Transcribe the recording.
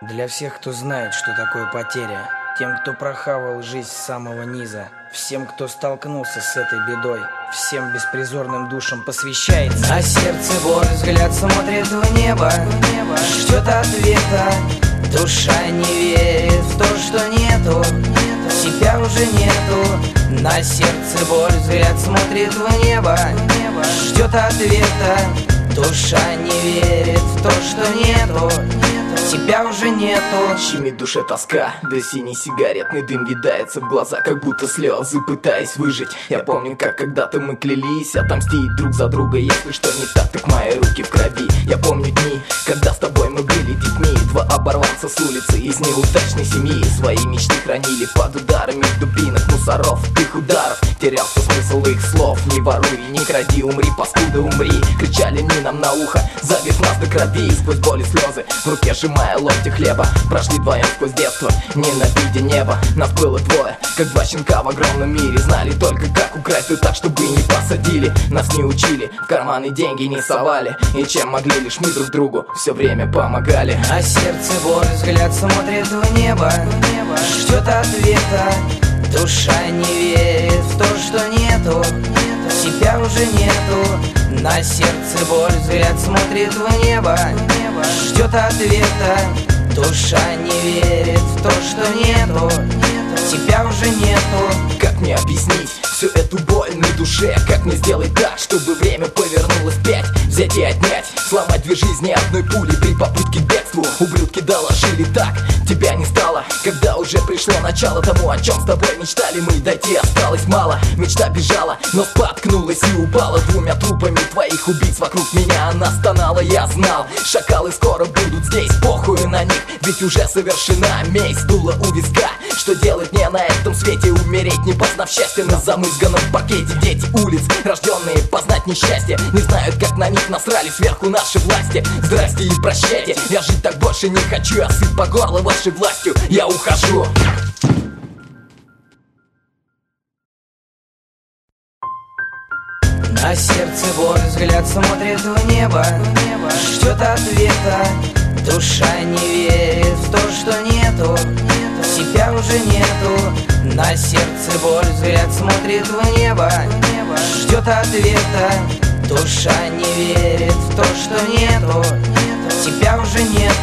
Для всех, кто знает, что такое потеря, тем, кто прохавал жизнь с самого низа, всем, кто столкнулся с этой бедой, всем беспризорным душам посвящается. На сердце боль, взгляд смотрит в небо, ждет ответа. Душа не верит в то, что нету, себя уже нету. На сердце боль, взгляд смотрит в небо, ждет ответа. Душа не верит в то, что нету, тебя уже нету. Щемит в душе тоска, да синий сигаретный дым видается в глаза, как будто слезы, пытаясь выжить. Я помню, как когда-то мы клялись отомстить друг за друга. Если что не так, так мои руки в крови. Я помню дни, когда с тобой мы были детьми. Два оборванца с улицы из неудачной семьи свои мечты хранили под ударами дубинок, мусоров, их ударов. Терялся смысл их слов: не воруй, не кради, умри, паскуда, умри. Кричали они нам на ухо, забив нас до крови. Сквозь боль и слезы, в руке сжимая ломти хлеба, прошли вдвоем сквозь детство, ненавидя небо. Нас было двое, как два щенка в огромном мире. Знали только, как украсть, да так, чтобы не посадили. Нас не учили, в карманы деньги не совали, и чем могли, лишь мы друг другу все время помогали. На сердце боль, взгляд смотрит в небо, ждет ответа. Душа не верит в то, что нету, себя уже нету. На сердце боль, взгляд смотрит в небо, ждет ответа. Душа не верит в то, что нету, тебя уже нету. Как мне объяснить всю эту боль на душе? Как мне сделать так, чтобы время повернулось вспять? Взять и отнять, сломать две жизни одной пулей при попытке к бегству. Ублюдки доложили так, тебя не стало, когда уже пришло начало тому, о чем с тобой мечтали мы. Дойти осталось мало, мечта бежала, но споткнулась и упала. Двумя трупами твоих убийц вокруг меня она стонала. Я знал, шакалы скоро будут здесь, похуй на них, ведь уже совершена месть. Дуло у виска, что делать мне на этом свете? Умереть, не познав счастья на замызганном паркете. Дети улиц, рожденные познать несчастье, не знают, как на них насрали сверху наши власти. Здрасте и прощайте, я жить так больше не хочу. Я сыт по горло вашей властью, я ухожу. На сердце боль, взгляд смотрит в небо, ждет ответа. Душа не верит в то, что нету, себя уже нету. На сердце боль, взгляд смотрит в небо, ждет ответа. Душа не верит в то, что нету, тебя уже нету.